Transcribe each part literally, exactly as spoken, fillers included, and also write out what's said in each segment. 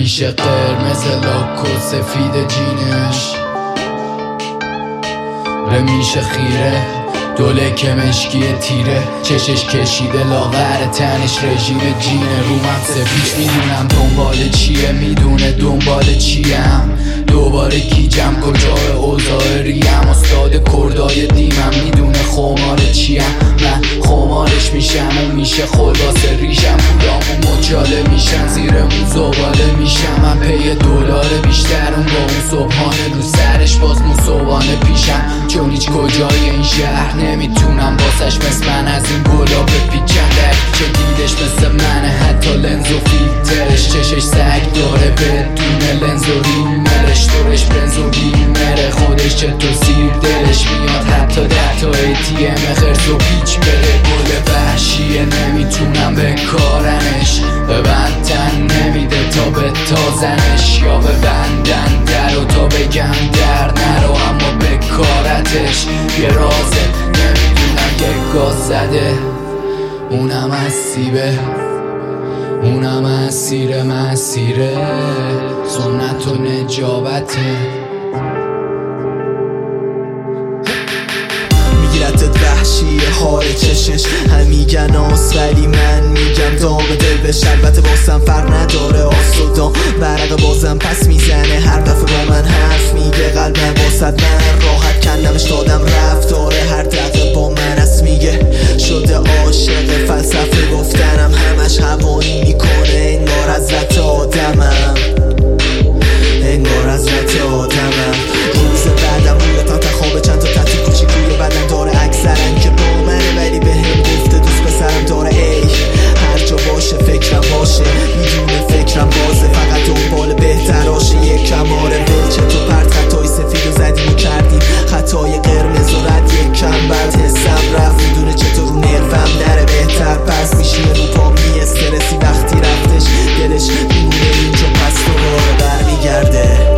میشه قرمز لاک و سفید جینش میشه خیره دوله که مشکی تیره چشش کشیده لاغر تنش رژیم جینه رومم سفیش میدونم دنبال چیه میدونه دنبال چیم دوباره گیجم کجای اوضاع ریم استاد کردای دیمم میدونه خمار چیم من خمارش میشم و میشه خلاص ریشم پولامو مجاله میشن زیرمون زباله میشم من پی دلار بیشتر اون با اون صبحانه رو سرش باز مصوبانه پیشم چون هیچ کجای این شهر نمیتونم باسش مثل من از این گلا بپیچم در چه دیدش مثل منه حتی لنز و فیلترش چشش سگ داره بدون لنز و ریمرش دورش بنز و بیمره خودش چطور سیر دلش میاد حتی ده تا ای تی ام خرس و پیچ بده گل وحشیه نمیتونم به کارنش ببندن نمیده تا به تازنش یا ببندن در و تا بگم در نرو اما به کارتش یه رازه نمیدونم که گاز زده اونم از سیبه اونم اسیر مسیره سنت و نجابته میگیرتت وحشیه هاره چشش هم میگن آس ولی من میگم داغ دل بش البته بازم فرق نداره آس و دام برق بازم پس میزنه هر دفعه با من حرف میگه قلبم باسد من راحت کندمش دادم رفت داره هر دقیقه با من است میگه شده عاشق فلسفه گفتنم همش هوایی میکنه انگار حضرت آدمم انگار حضرت آدمم روز بعدم روی تخت خواب چند تا تطی کوچیک روی بدن داره اکثرن که با منه ولی به هم گفته دوست پسرم داره ای هر جا باشه فکرم باشه میدونه فکرم بازه فقط دنبال بهتراشه یک کماره بلچه تو پرت خطای سفید و زدیم و کردیم خطای قرمز و رد یک کم بعد حسم رفت میدونه چطور رو نروم داره بهتر پس میشینه رو پا می استرسی وقتی رفتش دلش میمونه اینجا پس دوباره برمیگرده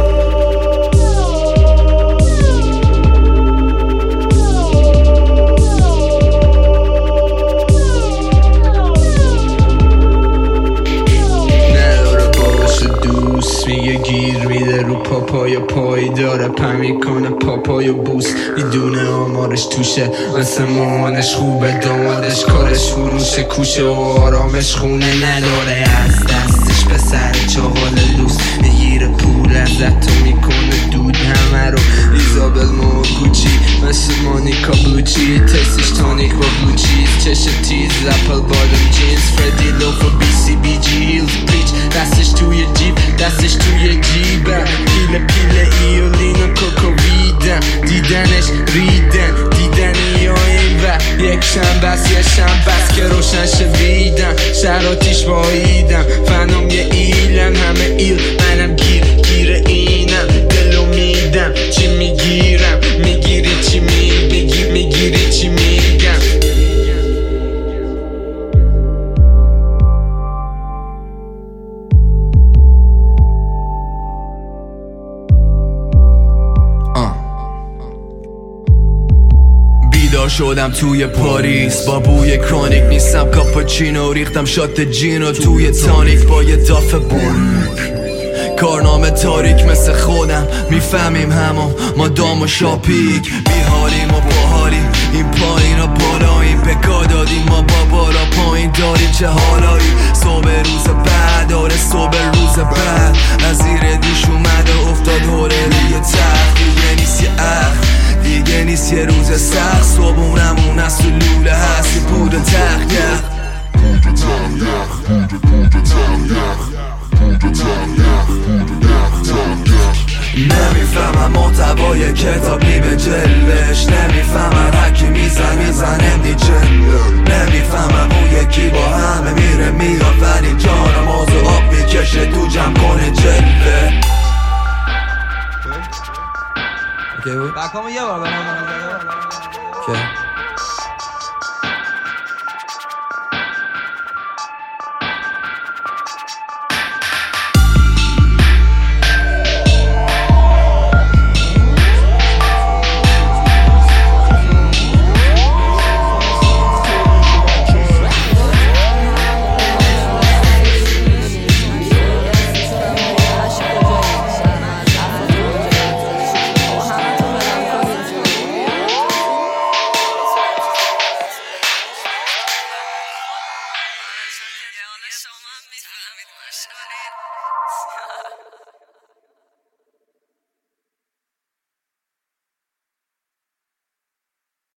میگه گیر میده رو پاپای پای داره پم میکنه پاپای و بوس میدونه آمارش توشه مثل مامانش خوبه دامادش کارش فروشه کوشه و آرامش خونه نداره از دستش به سر چهال لوس میگیره پول ازت تو میکنه دود همه رو ایزابل مو کوچی مثل مانیکا بلوچی تستش تانیک با بلوچیز چش تیز لپل بادم جینز فردی لوف و بی سی بی جی هیلز پریچ دستش توی جیب دستش توی جیبم پیله پیله ایولین و کوکوویدم دیدنش ریدن دیدنی یا این و یک شم بس یه شم بس که روشن شویدم شراتیش باییدم فنام یه ایلم همه ایل منم گیر گیر اینم دلو میدم چی میگیرم میگیری چی میگی میگیری چی میگم شدم توی پاریس با بوی کرونیک نیستم کاپاچینو ریختم شات جینو توی تانیک با یه دافه باریک کارنامه تاریک مثل خودم میفهمیم همون ما دام و شاپیک بیحالیم و باحالیم این پایین و بالاییم بکا دادیم ما با بالا پایین داریم چه حالایی صبح روز بعد آره صبح روز بعد از زیر دوش اومده افتاد هوره یه تخت دیگه نیست یه اخ دیگه نیست یه روز سخت صبحونمون از تو لوله هستی بود و تخت یخ نمیفهمم محتوای کتاب نیمه جلوش نمیفهمم هرکی میزن میزنه دی جلو نمیفهمم اون یکی با همه میره میاد ولی جانم آزو آب میکشه تو جمع کنه جلوه بکامو یه بار برم